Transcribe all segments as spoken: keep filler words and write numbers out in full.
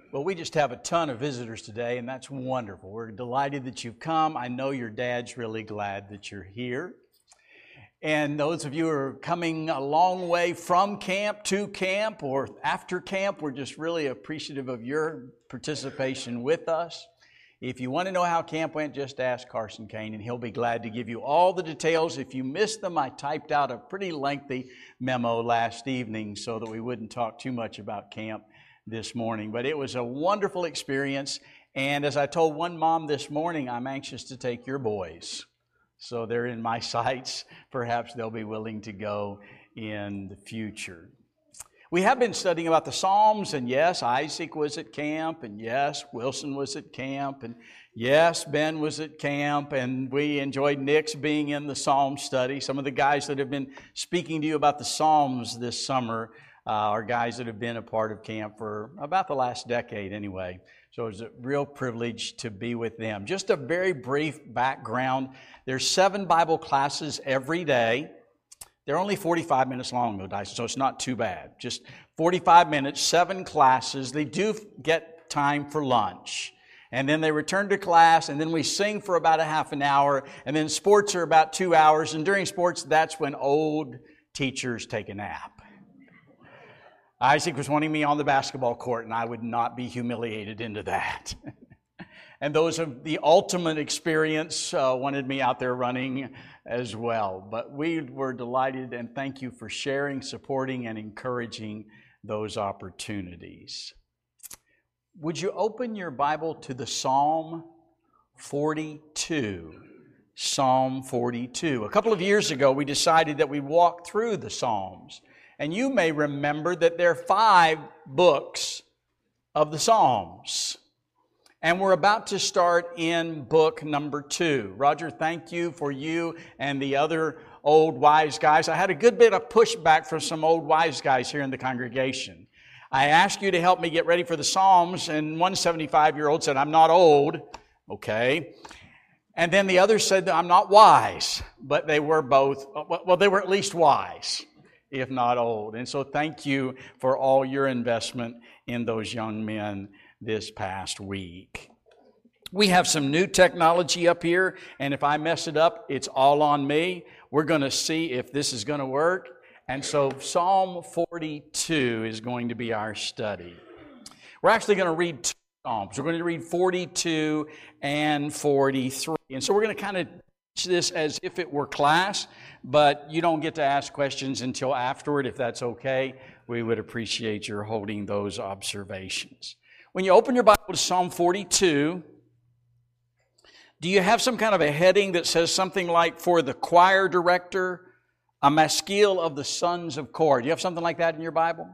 Well, we just have a ton of visitors today, and that's wonderful. We're delighted that you've come. I know your dad's really glad that you're here. And those of you who are coming a long way from camp to camp or after camp, we're just really appreciative of your participation with us. If you want to know how camp went, just ask Carson Kane, and he'll be glad to give you all the details. If you missed them, I typed out a pretty lengthy memo last evening so that we wouldn't talk too much about camp this morning. But it was a wonderful experience, and as I told one mom this morning, I'm anxious to take your boys. So they're in my sights. Perhaps they'll be willing to go in the future. We have been studying about the Psalms, and yes, Isaac was at camp, and yes, Wilson was at camp, and yes, Ben was at camp, and we enjoyed Nick's being in the Psalm study. Some of the guys that have been speaking to you about the Psalms this summer uh, are guys that have been a part of camp for about the last decade anyway. So it was a real privilege to be with them. Just a very brief background. There's seven Bible classes every day. They're only forty-five minutes long, though, Dyson, so it's not too bad. Just forty-five minutes, seven classes. They do get time for lunch. And then they return to class, and then we sing for about a half an hour, and then sports are about two hours. And during sports, that's when old teachers take a nap. Isaac was wanting me on the basketball court, and I would not be humiliated into that. And those of the ultimate experience uh, wanted me out there running as well. But we were delighted, and thank you for sharing, supporting, and encouraging those opportunities. Would you open your Bible to the Psalm forty-two? Psalm forty-two. A couple of years ago, we decided that we'd walk through the Psalms. And you may remember that there are five books of the Psalms. And we're about to start in book number two. Roger, thank you for you and the other old wise guys. I had a good bit of pushback from some old wise guys here in the congregation. I asked you to help me get ready for the Psalms, and one seventy-five-year-old said, I'm not old. Okay. And then the other said, I'm not wise. But they were both, well, they were at least wise, if not old. And so thank you for all your investment in those young men this past week. We have some new technology up here, and if I mess it up, it's all on me. We're going to see if this is going to work. And so Psalm forty-two is going to be our study. We're actually going to read two Psalms. We're going to read forty-two and forty-three. And so we're going to kind of teach this as if it were class, but you don't get to ask questions until afterward. If that's okay, we would appreciate your holding those observations. When you open your Bible to Psalm forty-two, do you have some kind of a heading that says something like, for the choir director, a maskil of the sons of Korah? Do you have something like that in your Bible?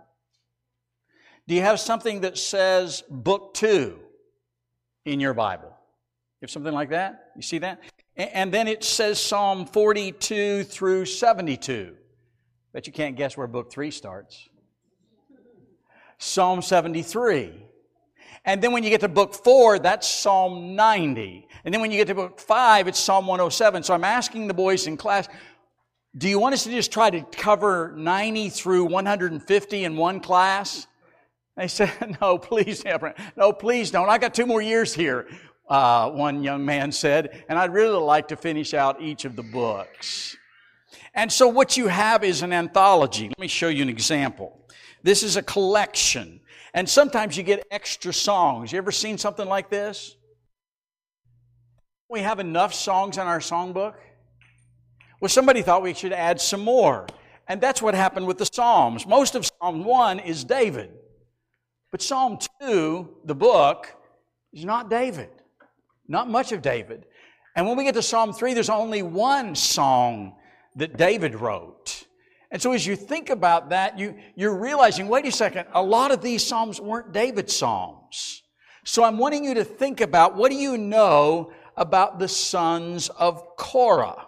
Do you have something that says book two in your Bible? You have something like that? You see that? And then it says Psalm forty-two through seventy-two. Bet you can't guess where book three starts. Psalm seventy-three. And then when you get to book four, that's Psalm ninety. And then when you get to book five, it's Psalm one oh seven. So I'm asking the boys in class, do you want us to just try to cover ninety through one hundred fifty in one class? They said, no, please, no, please don't. I got two more years here, uh, one young man said, and I'd really like to finish out each of the books. And so what you have is an anthology. Let me show you an example. This is a collection. And sometimes you get extra songs. You ever seen something like this? We have enough songs in our songbook. Well, somebody thought we should add some more. And that's what happened with the Psalms. Most of Psalm one is David. But Psalm two, the book, is not David. Not much of David. And when we get to Psalm three, there's only one song that David wrote. And so as you think about that, you, you're realizing, wait a second, a lot of these Psalms weren't David's Psalms. So I'm wanting you to think about, what do you know about the sons of Korah?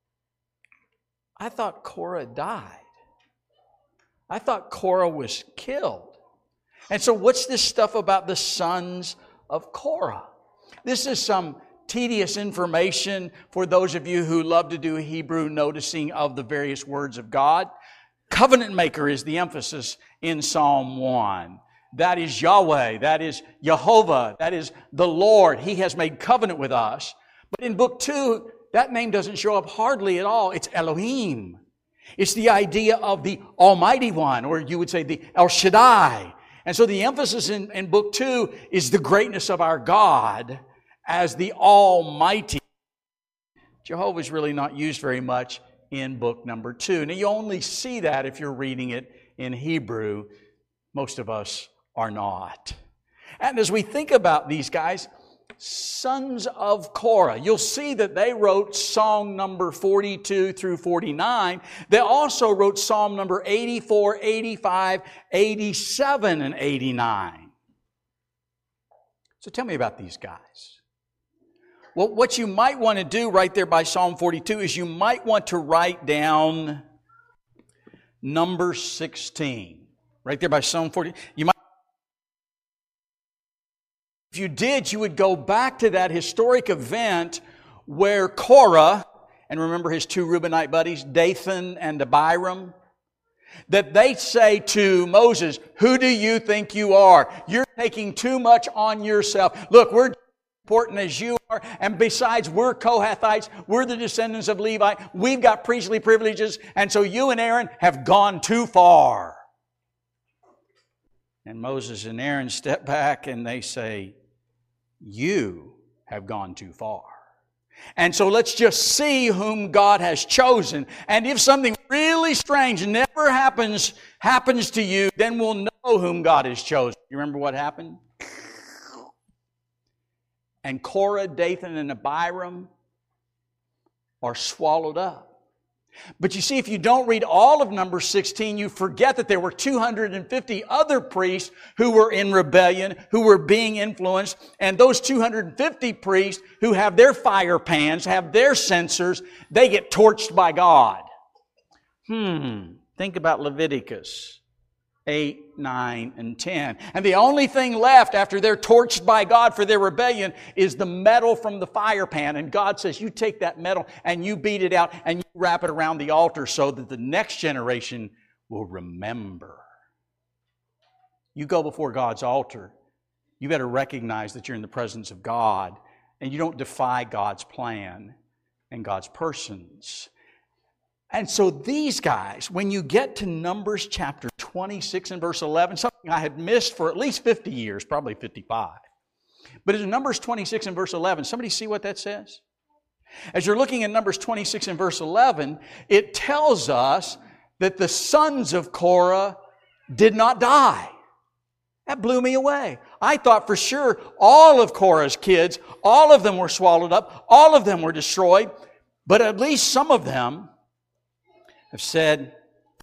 I thought Korah died. I thought Korah was killed. And so what's this stuff about the sons of Korah? This is some tedious information for those of you who love to do Hebrew noticing of the various words of God. Covenant maker is the emphasis in Psalm one. That is Yahweh. That is Jehovah. That is the Lord. He has made covenant with us. But in book two, that name doesn't show up hardly at all. It's Elohim. It's the idea of the Almighty One, or you would say the El Shaddai. And so the emphasis in, in book two is the greatness of our God as the Almighty. Jehovah is really not used very much in book number two. Now you only see that if you're reading it in Hebrew. Most of us are not. And as we think about these guys, sons of Korah, you'll see that they wrote song number forty-two through forty-nine. They also wrote psalm number eighty-four, eighty-five, eighty-seven, and eighty-nine. So tell me about these guys. Well, what you might want to do right there by Psalm forty-two is you might want to write down number sixteen. Right there by Psalm forty. You might, if you did, you would go back to that historic event where Korah, and remember his two Reubenite buddies, Dathan and Abiram, that they say to Moses, "Who do you think you are? You're taking too much on yourself. Look, we're important as you are, and besides, we're Kohathites, we're the descendants of Levi, we've got priestly privileges, and so you and Aaron have gone too far." And Moses and Aaron step back and they say, "You have gone too far. And so let's just see whom God has chosen. And if something really strange never happens, happens to you, then we'll know whom God has chosen." You remember what happened? And Korah, Dathan, and Abiram are swallowed up. But you see, if you don't read all of number sixteen, you forget that there were two hundred fifty other priests who were in rebellion, who were being influenced. And those two hundred fifty priests who have their fire pans, have their censers, they get torched by God. Hmm. Think about Leviticus eight, nine, and ten. And the only thing left after they're torched by God for their rebellion is the metal from the fire pan. And God says, you take that metal and you beat it out and you wrap it around the altar so that the next generation will remember. You go before God's altar, you better recognize that you're in the presence of God and you don't defy God's plan and God's persons. And so these guys, when you get to Numbers chapter twenty-six and verse eleven, something I had missed for at least fifty years, probably fifty-five. But in Numbers twenty-six and verse eleven, somebody see what that says? As you're looking at Numbers twenty-six and verse eleven, it tells us that the sons of Korah did not die. That blew me away. I thought for sure all of Korah's kids, all of them were swallowed up, all of them were destroyed, but at least some of them have said,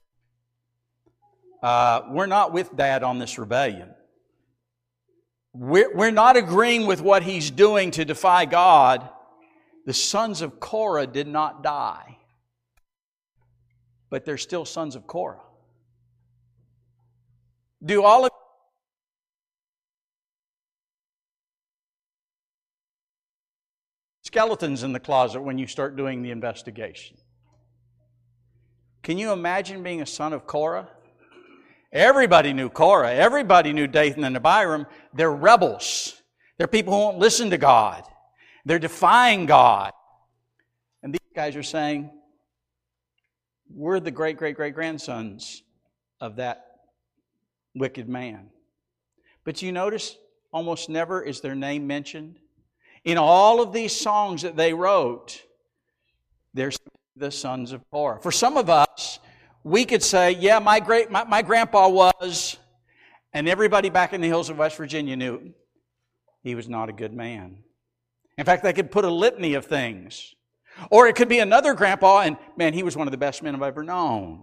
uh, we're not with Dad on this rebellion. We're, we're not agreeing with what he's doing to defy God. The sons of Korah did not die, but they're still sons of Korah. Do all of skeletons in the closet when you start doing the investigation? Can you imagine being a son of Korah? Everybody knew Korah. Everybody knew Dathan and Abiram. They're rebels. They're people who won't listen to God. They're defying God. And these guys are saying, we're the great, great, great grandsons of that wicked man. But you notice, almost never is their name mentioned. In all of these songs that they wrote, they're the sons of Korah. For some of us, we could say, yeah, my great, my, my grandpa was, and everybody back in the hills of West Virginia knew he was not a good man. In fact, they could put a litany of things. Or it could be another grandpa, and man, he was one of the best men I've ever known.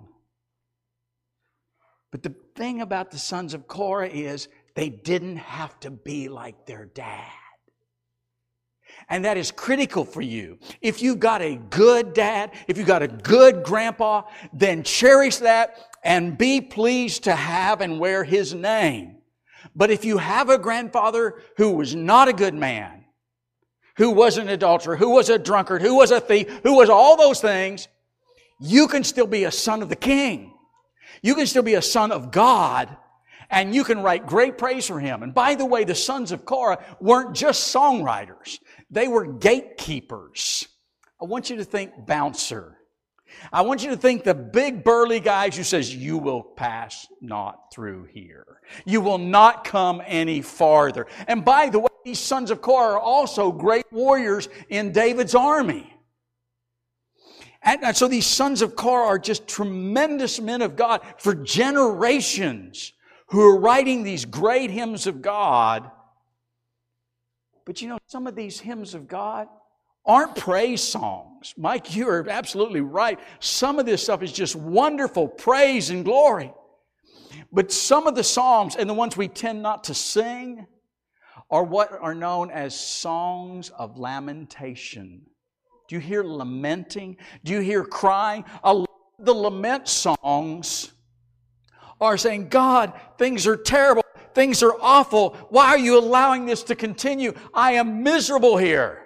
But the thing about the sons of Korah is they didn't have to be like their dad. And that is critical for you. If you've got a good dad, if you've got a good grandpa, then cherish that and be pleased to have and wear his name. But if you have a grandfather who was not a good man, who was an adulterer, who was a drunkard, who was a thief, who was all those things, you can still be a son of the King. You can still be a son of God And you can write great praise for him. And by the way, the sons of Korah weren't just songwriters. They were gatekeepers. I want you to think bouncer. I want you to think the big burly guys who says, you will pass not through here. You will not come any farther. And by the way, these sons of Korah are also great warriors in David's army. And so these sons of Korah are just tremendous men of God for generations who are writing these great hymns of God. But you know, some of these hymns of God aren't praise songs. Mike, you are absolutely right. Some of this stuff is just wonderful praise and glory. But some of the psalms, and the ones we tend not to sing, are what are known as songs of lamentation. Do you hear lamenting? Do you hear crying? A lot of the lament songs are saying, God, things are terrible. Things are awful. Why are you allowing this to continue? I am miserable here.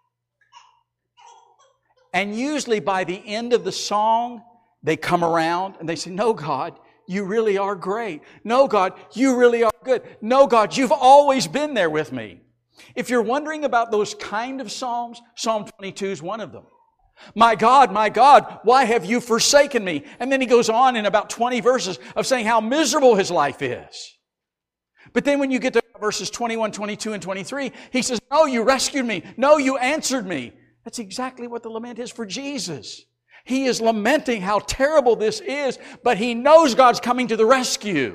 And usually by the end of the song, they come around and they say, no, God, you really are great. No, God, you really are good. No, God, you've always been there with me. If you're wondering about those kind of psalms, Psalm twenty-two is one of them. My God, my God, why have you forsaken me? And then he goes on in about twenty verses of saying how miserable his life is. But then when you get to verses twenty-one, twenty-two, and twenty-three, he says, no, you rescued me. No, you answered me. That's exactly what the lament is for Jesus. He is lamenting how terrible this is, but he knows God's coming to the rescue.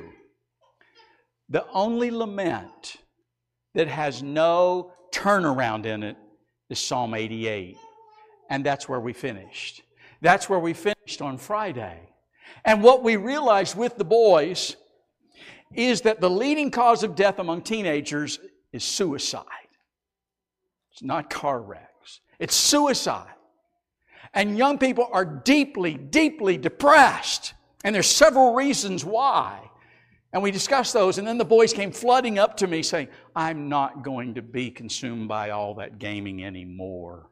The only lament that has no turnaround in it is Psalm eighty-eight. And that's where we finished. That's where we finished on Friday. And what we realized with the boys is that the leading cause of death among teenagers is suicide. It's not car wrecks. It's suicide. And young people are deeply, deeply depressed. And there's several reasons why. And we discussed those, and then the boys came flooding up to me saying, I'm not going to be consumed by all that gaming anymore.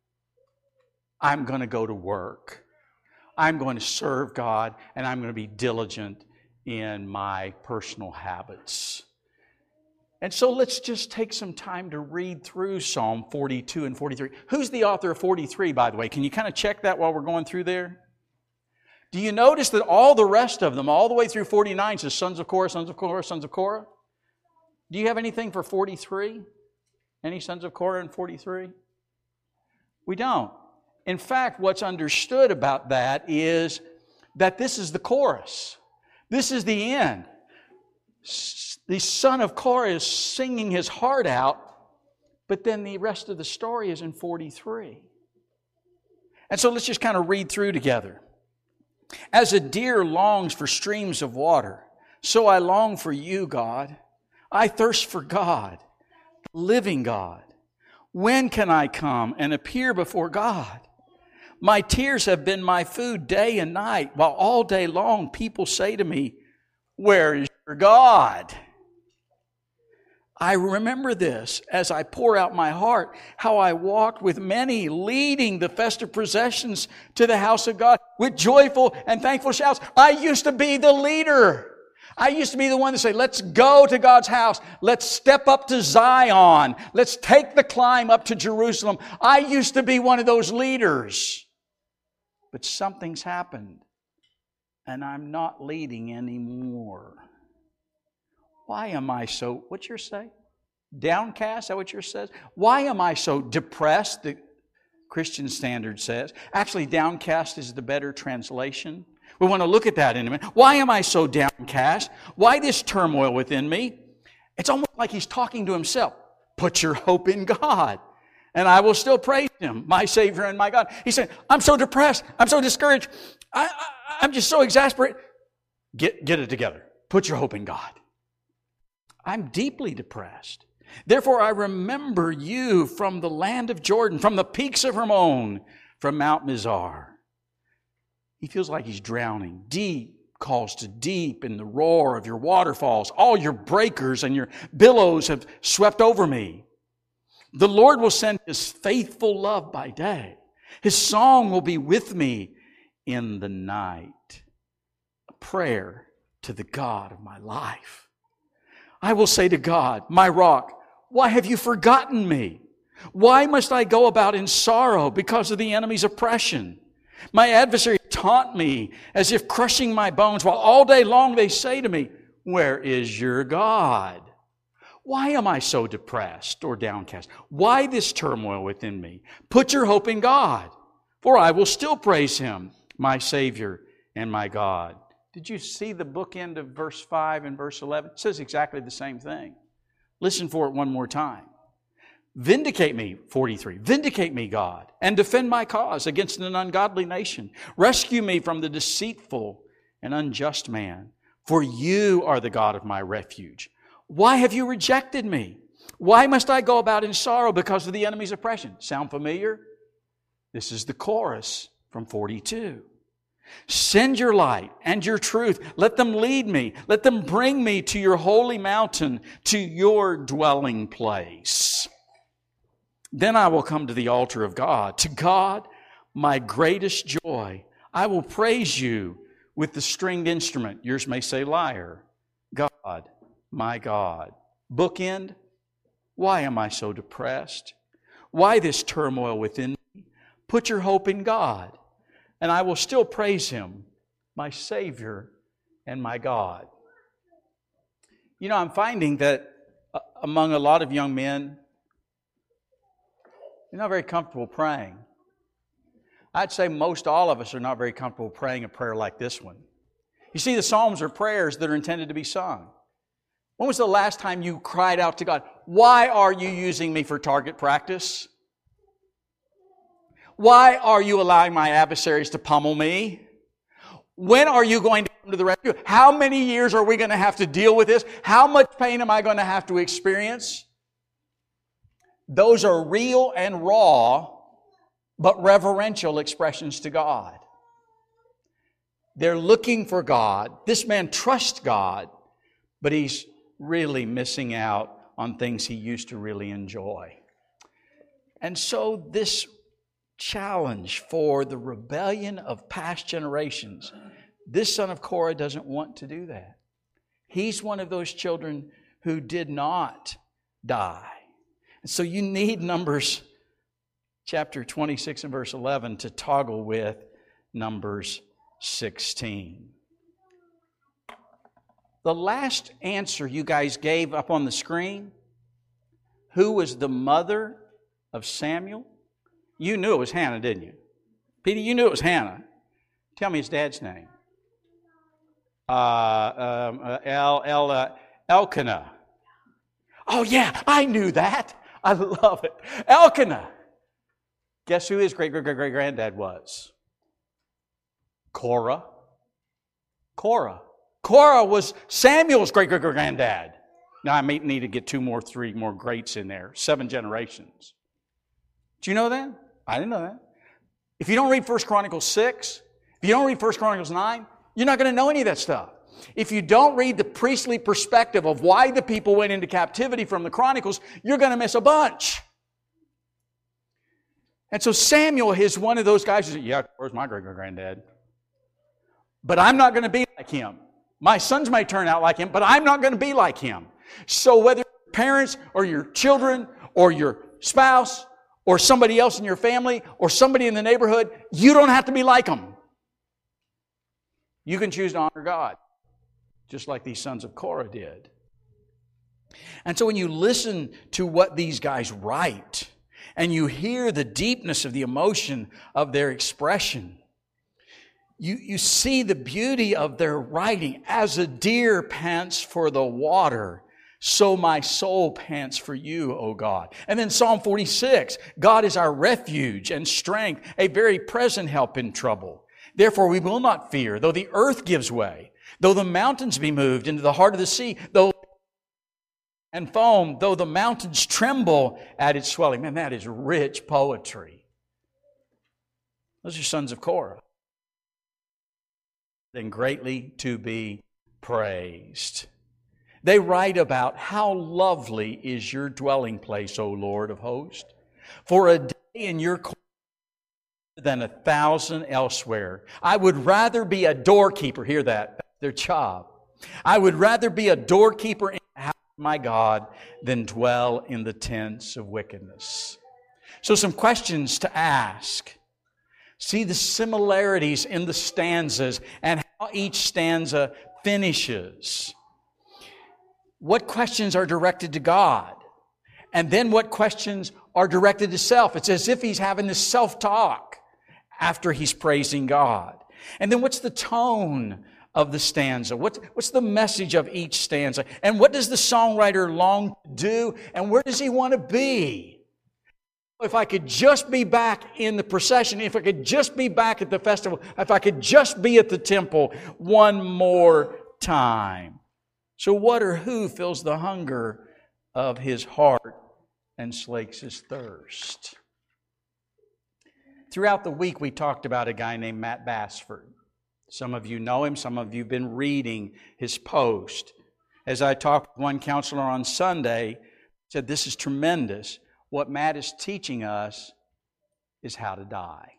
I'm going to go to work. I'm going to serve God, and I'm going to be diligent in my personal habits. And so let's just take some time to read through Psalm forty-two and forty-three. Who's the author of forty-three, by the way? Can you kind of check that while we're going through there? Do you notice that all the rest of them, all the way through forty-nine, says sons of Korah, sons of Korah, sons of Korah? Do you have anything for forty-three? Any sons of Korah in forty-three? We don't. In fact, what's understood about that is that this is the chorus. This is the end. The son of Korah is singing his heart out, but then the rest of the story is in forty-three. And so let's just kind of read through together. As a deer longs for streams of water, so I long for you, God. I thirst for God, the living God. When can I come and appear before God? My tears have been my food day and night, while all day long people say to me, where is your God? I remember this as I pour out my heart, how I walked with many, leading the festive processions to the house of God with joyful and thankful shouts. I used to be the leader. I used to be the one to say, let's go to God's house. Let's step up to Zion. Let's take the climb up to Jerusalem. I used to be one of those leaders. But something's happened, and I'm not leading anymore. Why am I so, what's your say? Downcast, is that what yours says? Why am I so depressed, the Christian Standard says? Actually, downcast is the better translation. We want to look at that in a minute. Why am I so downcast? Why this turmoil within me? It's almost like he's talking to himself. Put your hope in God, and I will still praise Him, my Savior and my God. He said, I'm so depressed. I'm so discouraged. I, I, I'm just so exasperated. Get, get it together. Put your hope in God. I'm deeply depressed. Therefore, I remember you from the land of Jordan, from the peaks of Hermon, from Mount Mizar. He feels like he's drowning. Deep calls to deep in the roar of your waterfalls. All your breakers and your billows have swept over me. The Lord will send His faithful love by day. His song will be with me in the night. A prayer to the God of my life. I will say to God, my rock, why have you forgotten me? Why must I go about in sorrow because of the enemy's oppression? My adversaries taunt me as if crushing my bones, while all day long they say to me, where is your God? Why am I so depressed or downcast? Why this turmoil within me? Put your hope in God, for I will still praise Him, my Savior and my God. Did you see the bookend of verse five and verse eleven? It says exactly the same thing. Listen for it one more time. Vindicate me, forty-three. Vindicate me, God, and defend my cause against an ungodly nation. Rescue me from the deceitful and unjust man, for you are the God of my refuge. Why have you rejected me? Why must I go about in sorrow because of the enemy's oppression? Sound familiar? This is the chorus from forty-two. Send your light and your truth. Let them lead me. Let them bring me to your holy mountain, to your dwelling place. Then I will come to the altar of God, to God, my greatest joy. I will praise you with the stringed instrument. Yours may say lyre. God, my God. Bookend. Why am I so depressed? Why this turmoil within me? Put your hope in God, and I will still praise Him, my Savior and my God. You know, I'm finding that among a lot of young men, they're not very comfortable praying. I'd say most all of us are not very comfortable praying a prayer like this one. You see, the Psalms are prayers that are intended to be sung. When was the last time you cried out to God, why are you using me for target practice? Why are you allowing my adversaries to pummel me? When are you going to come to the rescue? How many years are we going to have to deal with this? How much pain am I going to have to experience? Those are real and raw, but reverential expressions to God. They're looking for God. This man trusts God, but he's really missing out on things he used to really enjoy. And so this challenge for the rebellion of past generations, this son of Korah doesn't want to do that. He's one of those children who did not die. So you need Numbers chapter twenty-six and verse eleven to toggle with Numbers sixteen. The last answer you guys gave up on the screen, who was the mother of Samuel? You knew it was Hannah, didn't you? Petey, you knew it was Hannah. Tell me his dad's name. Uh, um, uh, El, El, uh, Elkanah. Oh yeah, I knew that. I love it. Elkanah. Guess who his great-great-great-granddad was? Korah. Korah. Korah was Samuel's great-great-granddad. Now I may need to get two more, three more greats in there. Seven generations. Do you know that? I didn't know that. If you don't read First Chronicles six, if you don't read First Chronicles nine, you're not going to know any of that stuff. If you don't read the priestly perspective of why the people went into captivity from the Chronicles, you're going to miss a bunch. And so Samuel is one of those guys who said, yeah, where's my great-great-granddad? But I'm not going to be like him. My sons may turn out like him, but I'm not going to be like him. So whether your parents or your children or your spouse or somebody else in your family or somebody in the neighborhood, you don't have to be like them. You can choose to honor God, just like these sons of Korah did. And so when you listen to what these guys write, and you hear the deepness of the emotion of their expression, you, you see the beauty of their writing. As a deer pants for the water, so my soul pants for you, O God. And then Psalm forty-six, God is our refuge and strength, a very present help in trouble. Therefore we will not fear, though the earth gives way, though the mountains be moved into the heart of the sea, though and foam, though the mountains tremble at its swelling. Man, that is rich poetry. Those are sons of Korah. Then greatly to be praised. They write about how lovely is your dwelling place, O Lord of hosts. For a day in your court than a thousand elsewhere. I would rather be a doorkeeper, hear that, their job, I would rather be a doorkeeper in the house of my God than dwell in the tents of wickedness. So some questions to ask. See the similarities in the stanzas and how each stanza finishes. What questions are directed to God? And then what questions are directed to self? It's as if he's having this self-talk after he's praising God. And then what's the tone of the stanza? What's, what's the message of each stanza? And what does the songwriter long to do? And where does he want to be? If I could just be back in the procession, if I could just be back at the festival, if I could just be at the temple one more time. So what or who fills the hunger of his heart and slakes his thirst? Throughout the week, we talked about a guy named Matt Bassford. Some of you know him. Some of you have been reading his post. As I talked with one counselor on Sunday, said, this is tremendous. What Matt is teaching us is how to die.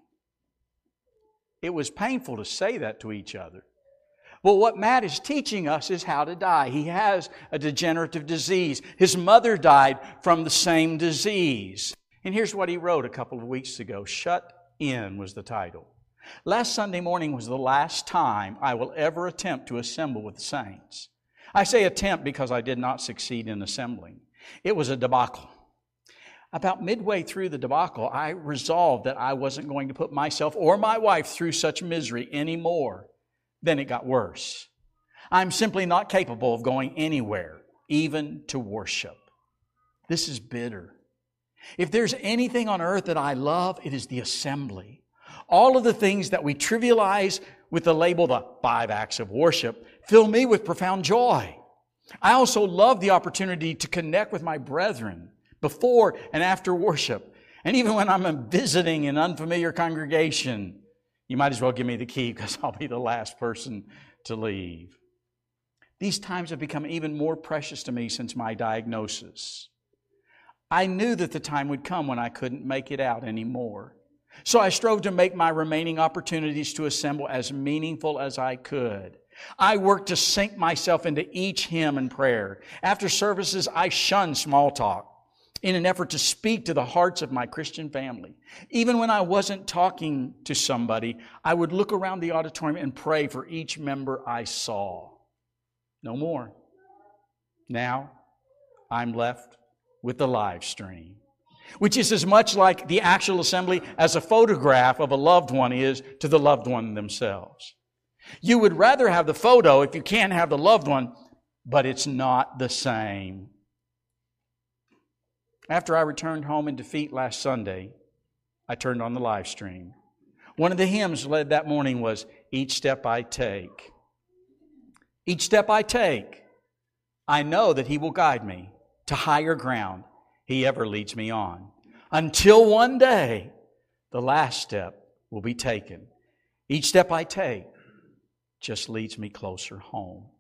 It was painful to say that to each other. Well, what Matt is teaching us is how to die. He has a degenerative disease. His mother died from the same disease. And here's what he wrote a couple of weeks ago. Shut In was the title. Last Sunday morning was the last time I will ever attempt to assemble with the saints. I say attempt because I did not succeed in assembling. It was a debacle. About midway through the debacle, I resolved that I wasn't going to put myself or my wife through such misery anymore. Then it got worse. I'm simply not capable of going anywhere, even to worship. This is bitter. If there's anything on earth that I love, it is the assembly. All of the things that we trivialize with the label, the five acts of worship, fill me with profound joy. I also love the opportunity to connect with my brethren before and after worship. And even when I'm visiting an unfamiliar congregation, you might as well give me the key because I'll be the last person to leave. These times have become even more precious to me since my diagnosis. I knew that the time would come when I couldn't make it out anymore. So I strove to make my remaining opportunities to assemble as meaningful as I could. I worked to sink myself into each hymn and prayer. After services, I shunned small talk in an effort to speak to the hearts of my Christian family. Even when I wasn't talking to somebody, I would look around the auditorium and pray for each member I saw. No more. Now, I'm left with the live stream, which is as much like the actual assembly as a photograph of a loved one is to the loved one themselves. You would rather have the photo if you can't have the loved one, but it's not the same. After I returned home in defeat last Sunday, I turned on the live stream. One of the hymns led that morning was, Each Step I Take. Each step I take, I know that He will guide me to higher ground He ever leads me on. Until one day, the last step will be taken. Each step I take just leads me closer home.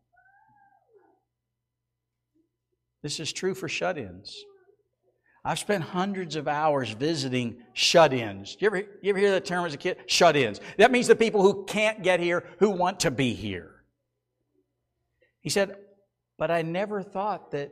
This is true for shut-ins. I've spent hundreds of hours visiting shut-ins. You ever, you ever hear that term as a kid? Shut-ins. That means the people who can't get here, who want to be here. He said, but I never thought that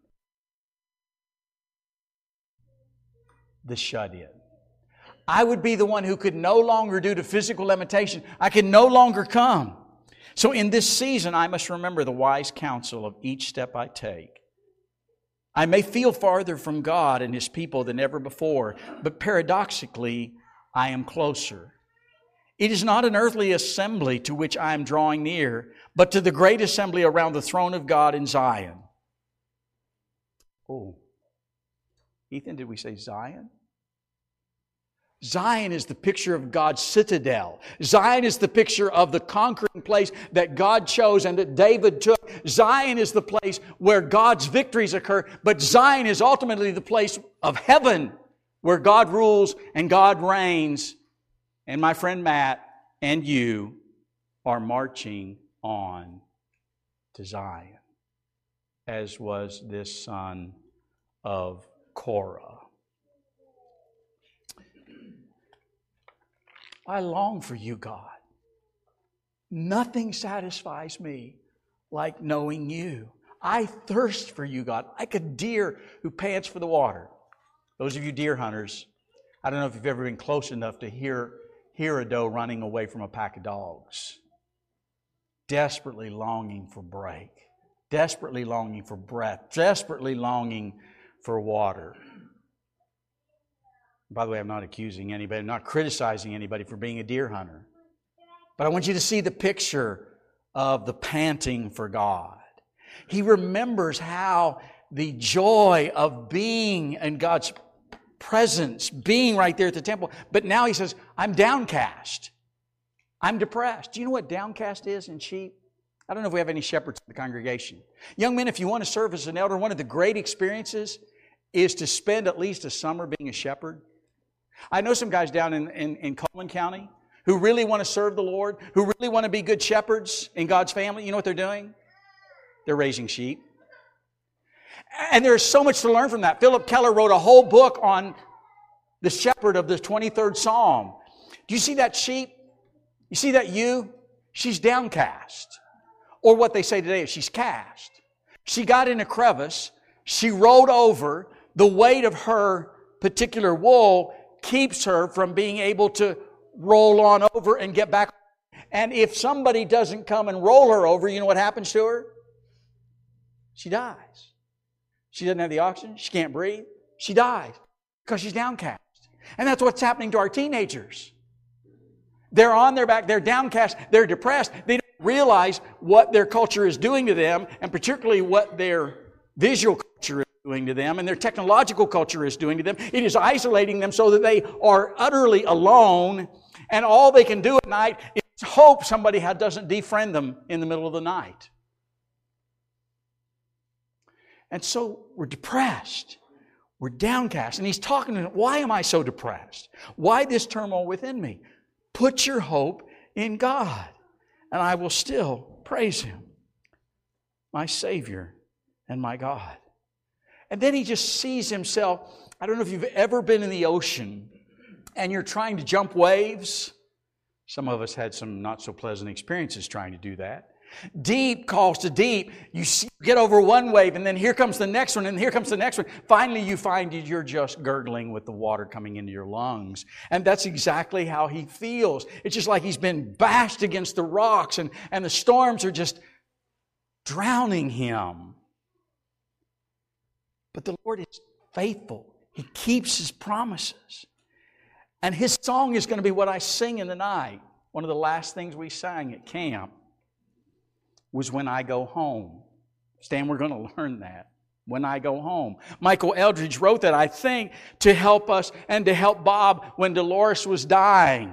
the shut-in. I would be the one who could no longer, due to physical limitation, I could no longer come. So in this season, I must remember the wise counsel of each step I take. I may feel farther from God and His people than ever before, but paradoxically, I am closer. It is not an earthly assembly to which I am drawing near, but to the great assembly around the throne of God in Zion. Oh, Ethan, did we say Zion? Zion is the picture of God's citadel. Zion is the picture of the conquering place that God chose and that David took. Zion is the place where God's victories occur, but Zion is ultimately the place of heaven where God rules and God reigns. And my friend Matt and you are marching on to Zion, as was this son of Korah. I long for you, God. Nothing satisfies me like knowing you. I thirst for you, God, like a deer who pants for the water. Those of you deer hunters, I don't know if you've ever been close enough to hear, hear a doe running away from a pack of dogs. Desperately longing for break. Desperately longing for breath. Desperately longing for water. By the way, I'm not accusing anybody. I'm not criticizing anybody for being a deer hunter. But I want you to see the picture of the panting for God. He remembers how the joy of being in God's presence, being right there at the temple. But now he says, I'm downcast. I'm depressed. Do you know what downcast is in sheep? I don't know if we have any shepherds in the congregation. Young men, if you want to serve as an elder, one of the great experiences is to spend at least a summer being a shepherd. I know some guys down in, in, in Coleman County who really want to serve the Lord, who really want to be good shepherds in God's family. You know what they're doing? They're raising sheep. And there's so much to learn from that. Philip Keller wrote a whole book on the shepherd of the twenty-third Psalm. Do you see that sheep? You see that ewe? She's downcast. Or what they say today is she's cast. She got in a crevice. She rolled over. The weight of her particular wool keeps her from being able to roll on over and get back. And if somebody doesn't come and roll her over, you know what happens to her? She dies. She doesn't have the oxygen. She can't breathe. She dies because she's downcast. And that's what's happening to our teenagers. They're on their back. They're downcast. They're depressed. They don't realize what their culture is doing to them, and particularly what their visual culture is doing to them, and their technological culture is doing to them. It is isolating them so that they are utterly alone, and all they can do at night is hope somebody doesn't defriend them in the middle of the night. And so we're depressed. We're downcast. And he's talking to them, why am I so depressed? Why this turmoil within me? Put your hope in God, and I will still praise Him, my Savior and my God. And then he just sees himself. I don't know if you've ever been in the ocean and you're trying to jump waves. Some of us had some not so pleasant experiences trying to do that. Deep calls to deep. You see, get over one wave, and then here comes the next one, and here comes the next one. Finally, you find you're just gurgling with the water coming into your lungs. And that's exactly how he feels. It's just like he's been bashed against the rocks, and, and the storms are just drowning him. But the Lord is faithful. He keeps His promises. And His song is going to be what I sing in the night. One of the last things we sang at camp was When I Go Home. Stan, we're going to learn that. When I Go Home. Michael Eldridge wrote that, I think, to help us and to help Bob when Dolores was dying.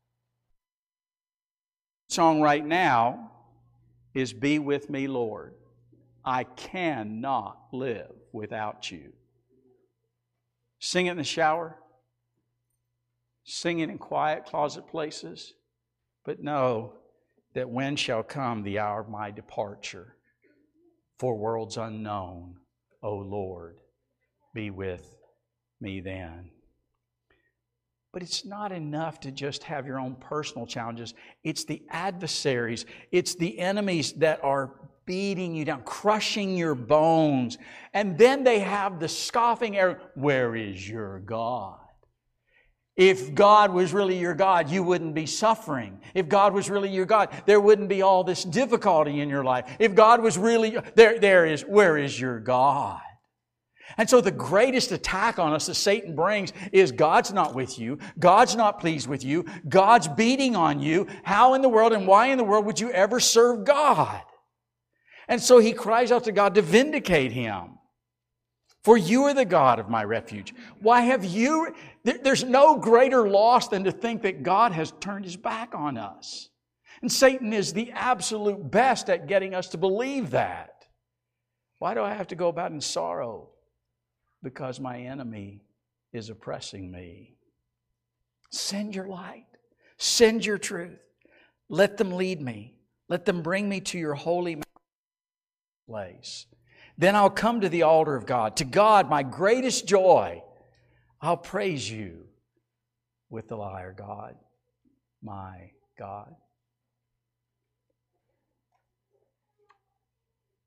The song right now is Be With Me, Lord. I cannot live without You. Sing it in the shower. Sing it in quiet closet places. But know that when shall come the hour of my departure, for worlds unknown, O Lord, be with me then. But it's not enough to just have your own personal challenges. It's the adversaries. It's the enemies that are beating you down, crushing your bones. And then they have the scoffing air, where is your God? If God was really your God, you wouldn't be suffering. If God was really your God, there wouldn't be all this difficulty in your life. If God was really, there, there is, where is your God? And so the greatest attack on us that Satan brings is God's not with you. God's not pleased with you. God's beating on you. How in the world and why in the world would you ever serve God? And so he cries out to God to vindicate him. For you are the God of my refuge. Why have you... There's no greater loss than to think that God has turned His back on us. And Satan is the absolute best at getting us to believe that. Why do I have to go about in sorrow? Because my enemy is oppressing me. Send your light. Send your truth. Let them lead me. Let them bring me to your holy place. Then I'll come to the altar of God. To God, my greatest joy, I'll praise You with the lyre, God, my God.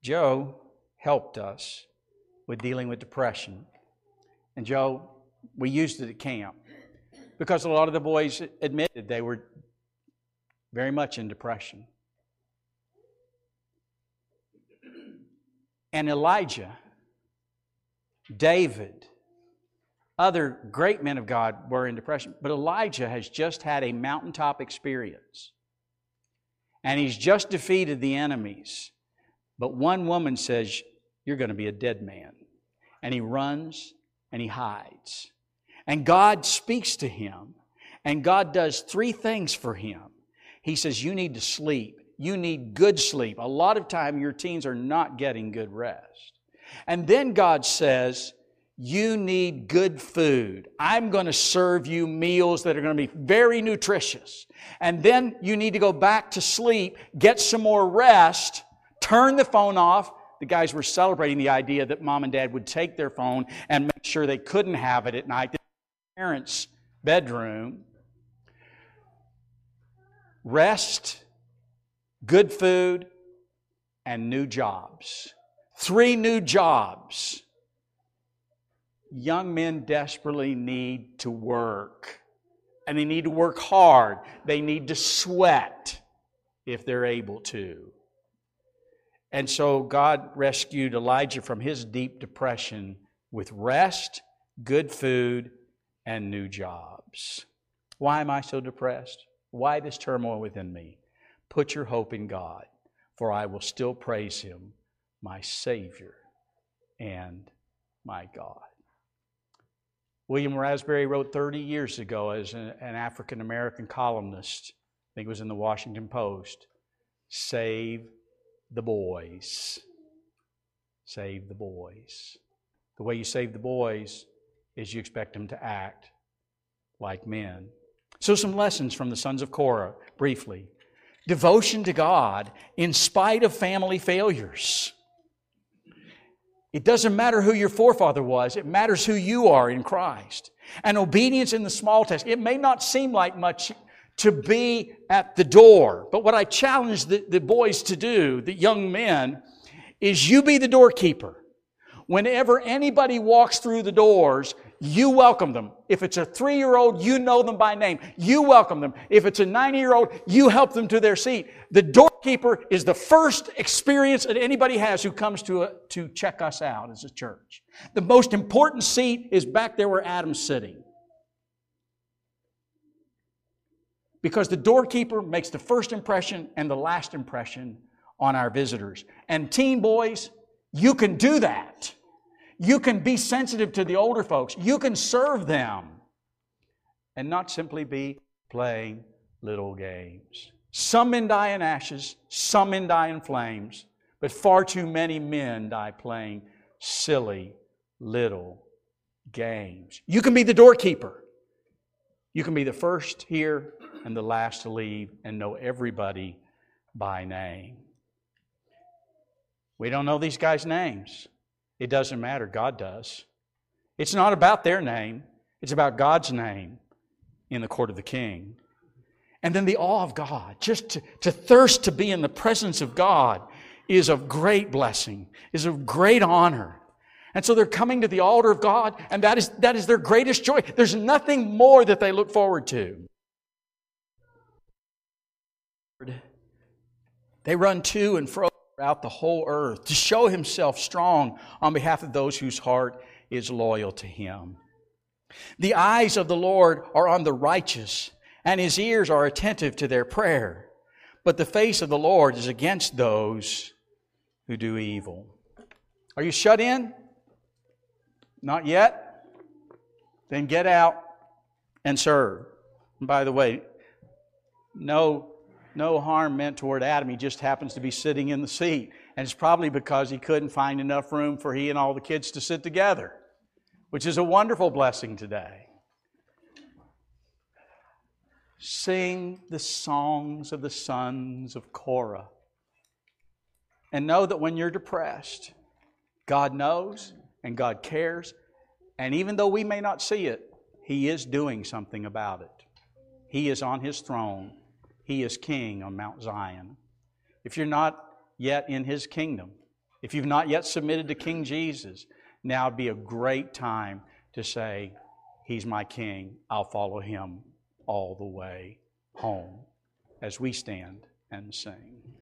Joe helped us with dealing with depression. And Joe, we used it at camp because a lot of the boys admitted they were very much in depression. And Elijah, David, other great men of God were in depression. But Elijah has just had a mountaintop experience. And he's just defeated the enemies. But one woman says, "You're going to be a dead man." And he runs and he hides. And God speaks to him. And God does three things for him. He says, you need to sleep. You need good sleep. A lot of time your teens are not getting good rest. And then God says, you need good food. I'm going to serve you meals that are going to be very nutritious. And then you need to go back to sleep, get some more rest, turn the phone off. The guys were celebrating the idea that mom and dad would take their phone and make sure they couldn't have it at night. The parents' bedroom. Rest, good food, and new jobs. Three new jobs. Young men desperately need to work. And they need to work hard. They need to sweat if they're able to. And so God rescued Elijah from his deep depression with rest, good food, and new jobs. Why am I so depressed? Why this turmoil within me? Put your hope in God, for I will still praise Him, my Savior and my God. William Raspberry wrote thirty years ago as an African-American columnist, I think it was in the Washington Post, save the boys. Save the boys. The way you save the boys is you expect them to act like men. So some lessons from the sons of Korah, briefly. Devotion to God in spite of family failures. It doesn't matter who your forefather was. It matters who you are in Christ. And obedience in the small task. It may not seem like much to be at the door. But what I challenge the, the boys to do, the young men, is you be the doorkeeper. Whenever anybody walks through the doors, you welcome them. If it's a three-year-old, you know them by name. You welcome them. If it's a ninety-year-old, you help them to their seat. The doorkeeper is the first experience that anybody has who comes to, a, to check us out as a church. The most important seat is back there where Adam's sitting. Because the doorkeeper makes the first impression and the last impression on our visitors. And teen boys, you can do that. You can be sensitive to the older folks. You can serve them. And not simply be playing little games. Some men die in ashes. Some men die in flames. But far too many men die playing silly little games. You can be the doorkeeper. You can be the first here and the last to leave and know everybody by name. We don't know these guys' names. It doesn't matter. God does. It's not about their name. It's about God's name in the court of the King. And then the awe of God. Just to, to thirst to be in the presence of God is of great blessing, is of great honor. And so they're coming to the altar of God, and that is, that is their greatest joy. There's nothing more that they look forward to. They run to and fro throughout the whole earth to show Himself strong on behalf of those whose heart is loyal to Him. The eyes of the Lord are on the righteous, and His ears are attentive to their prayer. But the face of the Lord is against those who do evil. Are you shut in? Not yet? Then get out and serve. And by the way, no No harm meant toward Adam. He just happens to be sitting in the seat. And it's probably because he couldn't find enough room for he and all the kids to sit together, which is a wonderful blessing today. Sing the songs of the sons of Korah. And know that when you're depressed, God knows and God cares. And even though we may not see it, He is doing something about it. He is on His throne. He is King on Mount Zion. If you're not yet in His kingdom, If you've not yet submitted to King Jesus, now would be a great time to say, He's my King. I'll follow Him all the way home, as we stand and sing.